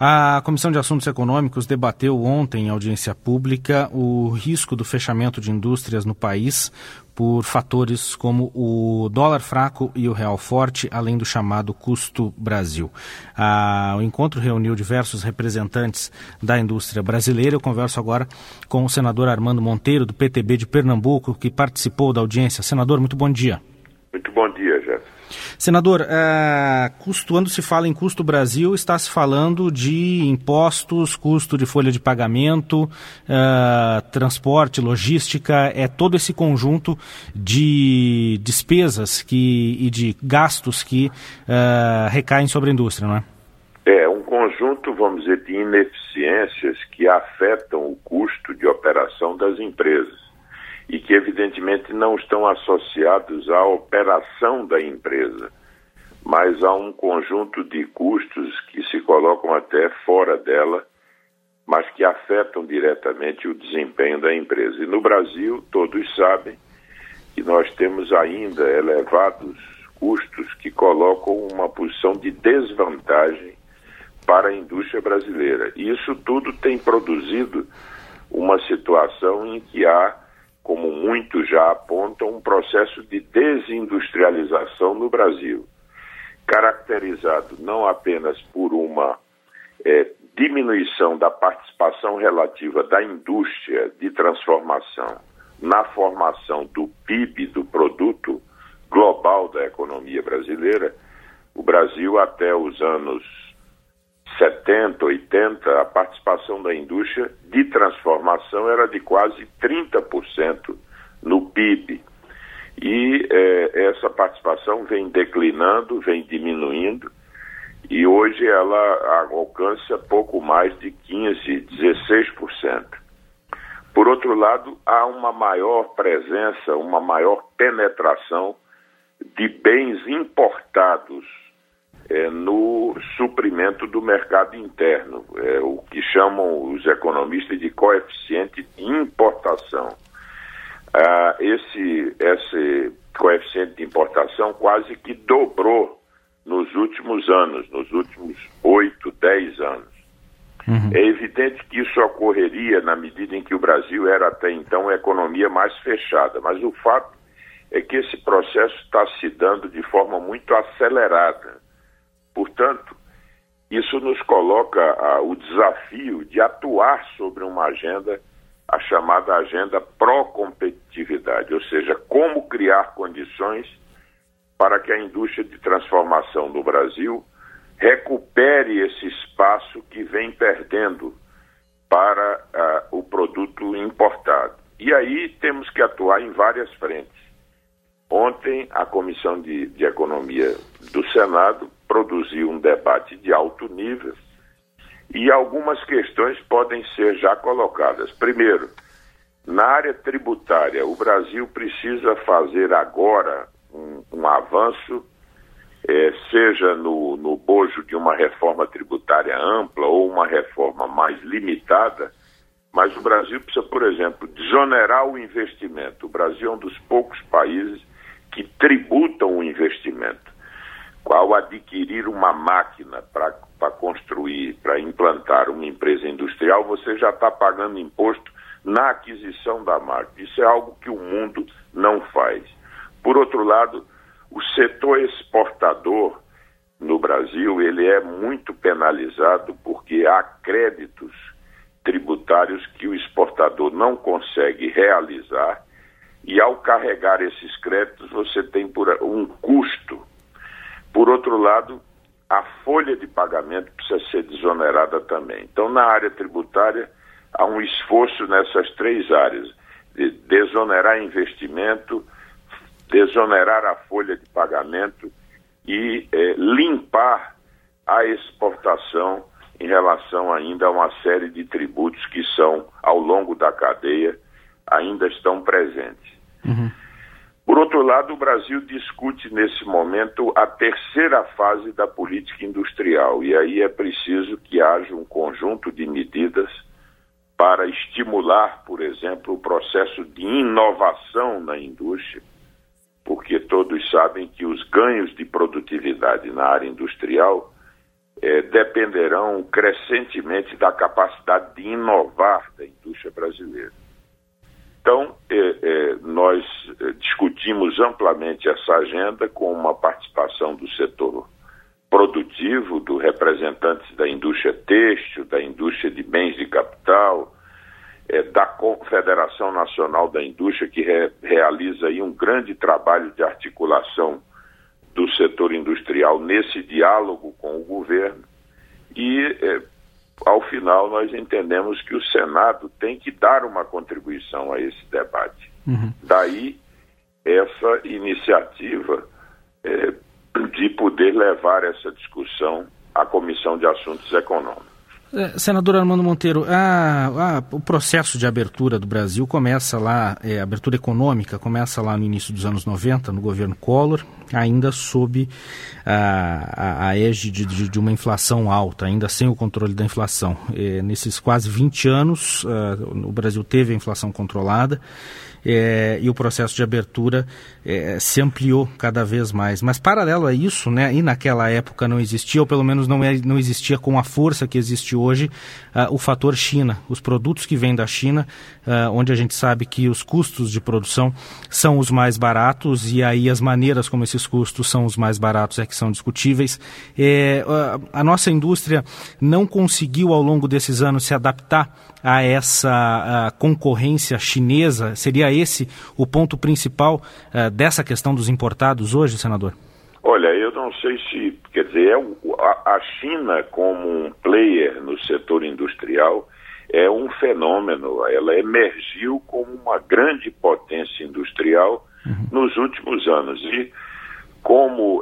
A Comissão de Assuntos Econômicos debateu ontem em audiência pública o risco do fechamento de indústrias no país por fatores como o dólar fraco e o real forte, além do chamado custo Brasil. O encontro reuniu diversos representantes da indústria brasileira. Eu converso agora com o senador Armando Monteiro, do PTB de Pernambuco, que participou da audiência. Senador, muito bom dia. Muito bom dia, Jefferson. Senador, quando se fala em custo Brasil, está se falando de impostos, custo de folha de pagamento, transporte, logística, todo esse conjunto de despesas e de gastos que recaem sobre a indústria, não é? É um conjunto, vamos dizer, de ineficiências que afetam o custo de operação das empresas e que evidentemente não estão associados à operação da empresa, mas a um conjunto de custos que se colocam até fora dela, mas que afetam diretamente o desempenho da empresa. E no Brasil, todos sabem que nós temos ainda elevados custos que colocam uma posição de desvantagem para a indústria brasileira. E isso tudo tem produzido uma situação em que há, como muitos já apontam, um processo de desindustrialização no Brasil, caracterizado não apenas por uma diminuição da participação relativa da indústria de transformação na formação do PIB, do produto global da economia brasileira. O Brasil, até os anos 70, 80, a participação da indústria de transformação era de quase 30% no PIB. E essa participação vem declinando, vem diminuindo, e hoje ela alcança pouco mais de 15%, 16%. Por outro lado, há uma maior presença, uma maior penetração de bens importados no suprimento do mercado interno, o que chamam os economistas de coeficiente de importação. Esse coeficiente de importação quase que dobrou nos últimos anos, nos últimos 8, 10 anos. Uhum. É evidente que isso ocorreria na medida em que o Brasil era até então a economia mais fechada, mas o fato é que esse processo está se dando de forma muito acelerada. Portanto, isso nos coloca o desafio de atuar sobre uma agenda, a chamada agenda pró-competitividade, ou seja, como criar condições para que a indústria de transformação no Brasil recupere esse espaço que vem perdendo para o produto importado. E aí temos que atuar em várias frentes. Ontem, a Comissão de Economia do Senado produziu um debate de alto nível e algumas questões podem ser já colocadas. Primeiro, na área tributária, o Brasil precisa fazer agora um avanço, seja no bojo de uma reforma tributária ampla ou uma reforma mais limitada, mas o Brasil precisa, por exemplo, desonerar o investimento. O Brasil é um dos poucos países que tributam o investimento. Ao adquirir uma máquina para construir, para implantar uma empresa industrial, você já está pagando imposto na aquisição da máquina. Isso é algo que o mundo não faz. Por outro lado, o setor exportador no Brasil, ele é muito penalizado porque há créditos tributários que o exportador não consegue realizar e ao carregar esses créditos você tem um custo. Por outro lado, a folha de pagamento precisa ser desonerada também. Então, na área tributária, há um esforço nessas três áreas, de desonerar investimento, desonerar a folha de pagamento e limpar a exportação em relação ainda a uma série de tributos que são, ao longo da cadeia, ainda estão presentes. Uhum. Por outro lado, o Brasil discute nesse momento a terceira fase da política industrial e aí é preciso que haja um conjunto de medidas para estimular, por exemplo, o processo de inovação na indústria, porque todos sabem que os ganhos de produtividade na área industrial dependerão crescentemente da capacidade de inovar da indústria brasileira. Então, nós discutimos amplamente essa agenda com uma participação do setor produtivo, dos representantes da indústria têxtil, da indústria de bens de capital, da Confederação Nacional da Indústria, que realiza aí um grande trabalho de articulação do setor industrial nesse diálogo com o governo. E, ao final, nós entendemos que o Senado tem que dar uma contribuição a esse debate. Daí, essa iniciativa de poder levar essa discussão à Comissão de Assuntos Econômicos. Senador Armando Monteiro, o processo de abertura do Brasil começa lá, abertura econômica começa lá no início dos anos 90, no governo Collor, ainda sob a égide de uma inflação alta, ainda sem o controle da inflação. Nesses quase 20 anos, o Brasil teve a inflação controlada, e o processo de abertura se ampliou cada vez mais. Mas paralelo a isso, né, e naquela época não existia, ou pelo menos não existia com a força que existe hoje, o fator China. Os produtos que vêm da China, onde a gente sabe que os custos de produção são os mais baratos, e aí as maneiras como esses custos são os mais baratos que são discutíveis. A nossa indústria não conseguiu ao longo desses anos se adaptar a essa concorrência chinesa. Seria esse o ponto principal dessa questão dos importados hoje, senador? Olha, eu não sei se, quer dizer, a China como um player no setor industrial é um fenômeno. Ela emergiu como uma grande potência industrial nos últimos anos. E como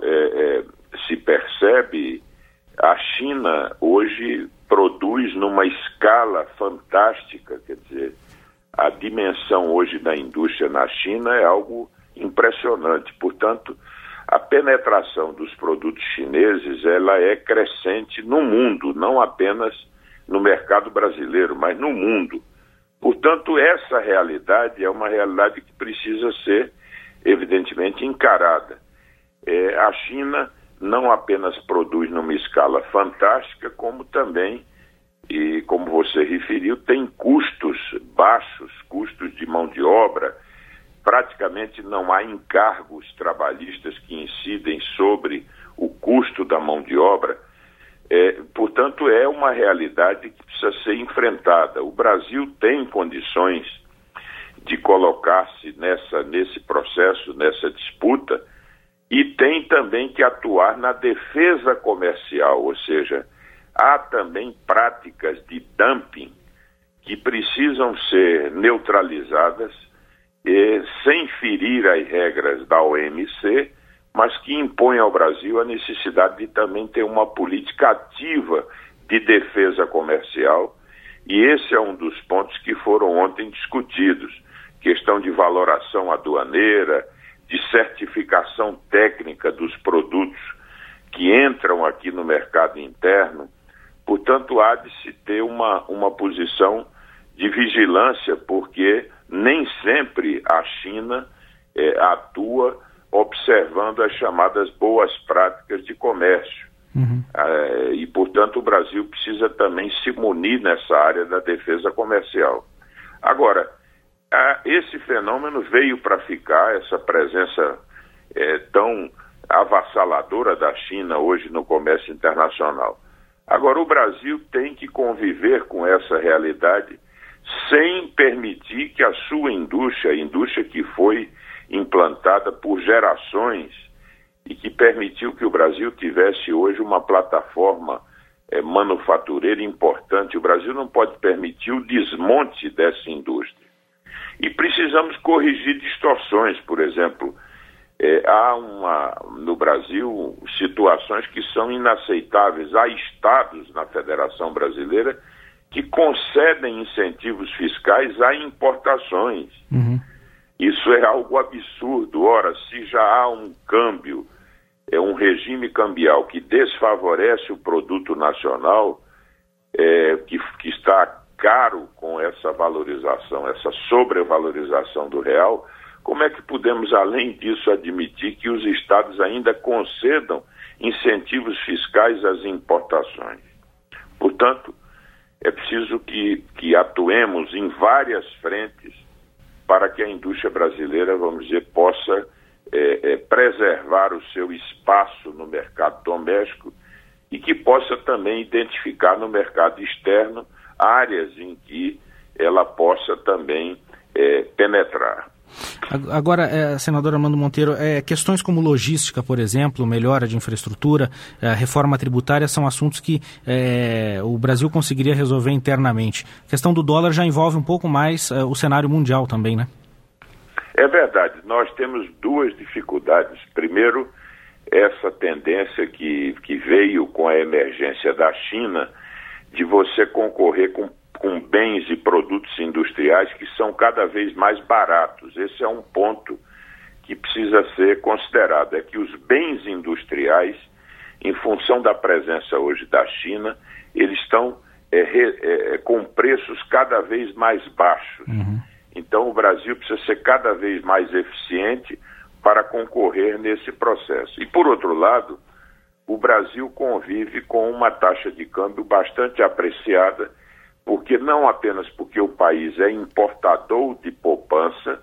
se percebe, a China hoje produz numa escala fantástica. Quer dizer, a dimensão hoje da indústria na China é algo impressionante. Portanto, a penetração dos produtos chineses, ela é crescente no mundo, não apenas no mercado brasileiro, mas no mundo. Portanto, essa realidade é uma realidade que precisa ser, evidentemente, encarada. A China não apenas produz numa escala fantástica, como também, e como você referiu, tem custos baixos, custos de mão de obra. Praticamente não há encargos trabalhistas que incidem sobre o custo da mão de obra. Portanto, é uma realidade que precisa ser enfrentada. O Brasil tem condições de colocar-se nesse processo, nessa disputa, e tem também que atuar na defesa comercial, ou seja, há também práticas de dumping que precisam ser neutralizadas sem ferir as regras da OMC, mas que impõem ao Brasil a necessidade de também ter uma política ativa de defesa comercial, e esse é um dos pontos que foram ontem discutidos, questão de valoração aduaneira, de certificação técnica dos produtos que entram aqui no mercado interno. Portanto, há de se ter uma posição de vigilância, porque nem sempre a China atua observando as chamadas boas práticas de comércio. E, portanto, o Brasil precisa também se munir nessa área da defesa comercial. Agora, esse fenômeno veio para ficar, essa presença tão avassaladora da China hoje no comércio internacional. Agora, o Brasil tem que conviver com essa realidade sem permitir que a sua indústria, a indústria que foi implantada por gerações e que permitiu que o Brasil tivesse hoje uma plataforma manufatureira importante, o Brasil não pode permitir o desmonte dessa indústria. E precisamos corrigir distorções. Por exemplo, há no Brasil situações que são inaceitáveis. Há estados na Federação Brasileira que concedem incentivos fiscais a importações. Isso é algo absurdo. Ora, se já há um câmbio, um regime cambial que desfavorece o produto nacional, que está caro com essa valorização, essa sobrevalorização do real, como é que podemos, além disso, admitir que os estados ainda concedam incentivos fiscais às importações. Portanto, é preciso que atuemos em várias frentes para que a indústria brasileira, vamos dizer, possa preservar o seu espaço no mercado doméstico e que possa também identificar no mercado externo áreas em que ela possa também penetrar. Agora, senador Armando Monteiro, questões como logística, por exemplo, melhora de infraestrutura, reforma tributária, são assuntos que o Brasil conseguiria resolver internamente. A questão do dólar já envolve um pouco mais o cenário mundial também, né? É verdade. Nós temos duas dificuldades. Primeiro, essa tendência que veio com a emergência da China de você concorrer com bens e produtos industriais que são cada vez mais baratos. Esse é um ponto que precisa ser considerado, é que os bens industriais, em função da presença hoje da China, eles estão com preços cada vez mais baixos. Uhum. Então o Brasil precisa ser cada vez mais eficiente para concorrer nesse processo. E por outro lado, o Brasil convive com uma taxa de câmbio bastante apreciada, porque não apenas porque o país é importador de poupança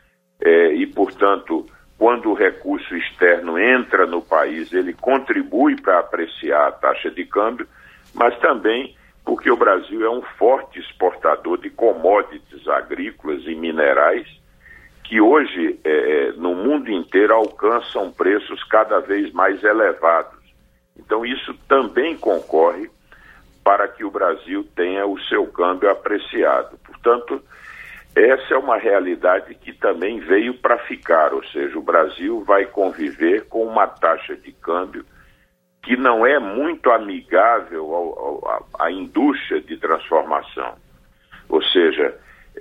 e, portanto, quando o recurso externo entra no país, ele contribui para apreciar a taxa de câmbio, mas também porque o Brasil é um forte exportador de commodities agrícolas e minerais que hoje, no mundo inteiro, alcançam preços cada vez mais elevados. Então, isso também concorre para que o Brasil tenha o seu câmbio apreciado. Portanto, essa é uma realidade que também veio para ficar, ou seja, o Brasil vai conviver com uma taxa de câmbio que não é muito amigável à indústria de transformação. Ou seja,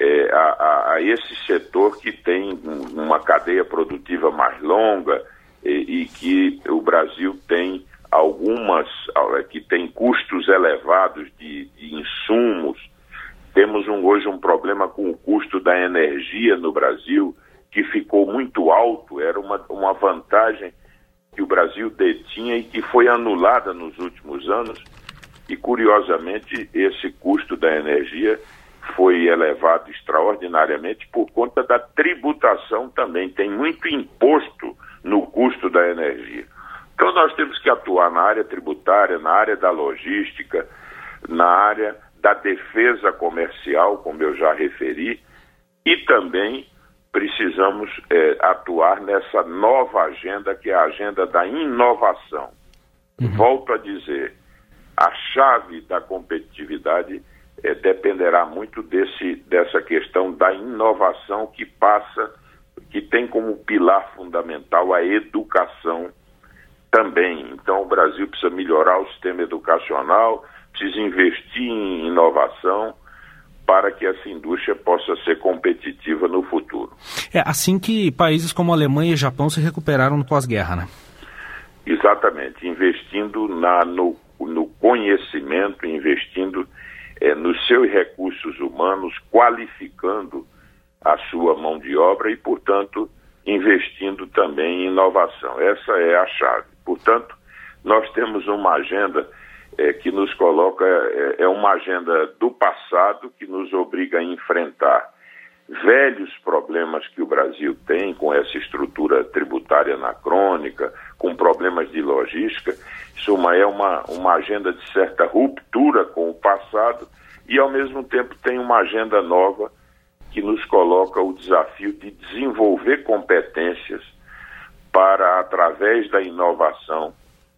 a esse setor que tem uma cadeia produtiva mais longa e que o Brasil tem algumas que têm custos elevados de insumos. Temos hoje um problema com o custo da energia no Brasil, que ficou muito alto, era uma vantagem que o Brasil detinha e que foi anulada nos últimos anos, e curiosamente esse custo da energia foi elevado extraordinariamente por conta da tributação também, tem muito imposto no custo da energia. Então nós temos que atuar na área tributária, na área da logística, na área da defesa comercial, como eu já referi, e também precisamos atuar nessa nova agenda, que é a agenda da inovação. Uhum. Volto a dizer, a chave da competitividade dependerá muito dessa questão da inovação que tem como pilar fundamental a educação também. Então o Brasil precisa melhorar o sistema educacional, precisa investir em inovação para que essa indústria possa ser competitiva no futuro. É assim que países como a Alemanha e Japão se recuperaram no pós-guerra, né? Exatamente, investindo no conhecimento, investindo nos seus recursos humanos, qualificando a sua mão de obra e, portanto, investindo também em inovação. Essa é a chave. Portanto, nós temos uma agenda que nos coloca, uma agenda do passado que nos obriga a enfrentar velhos problemas que o Brasil tem com essa estrutura tributária anacrônica, com problemas de logística. Isso é uma agenda de certa ruptura com o passado e, ao mesmo tempo, tem uma agenda nova que nos coloca o desafio de desenvolver competências para, através da inovação,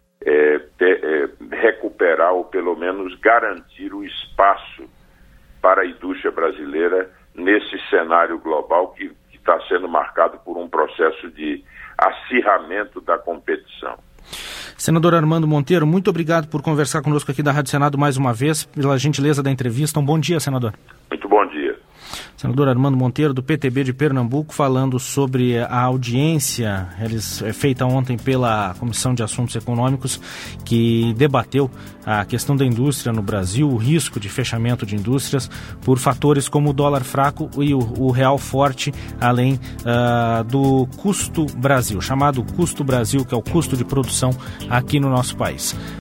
recuperar ou pelo menos garantir o espaço para a indústria brasileira nesse cenário global que está sendo marcado por um processo de acirramento da competição. Senador Armando Monteiro, muito obrigado por conversar conosco aqui da Rádio Senado mais uma vez, pela gentileza da entrevista. Um bom dia, senador. Muito bom dia. Senador Armando Monteiro, do PTB de Pernambuco, falando sobre a audiência feita ontem pela Comissão de Assuntos Econômicos, que debateu a questão da indústria no Brasil, o risco de fechamento de indústrias por fatores como o dólar fraco e o real forte, além do custo Brasil, chamado custo Brasil, que é o custo de produção aqui no nosso país.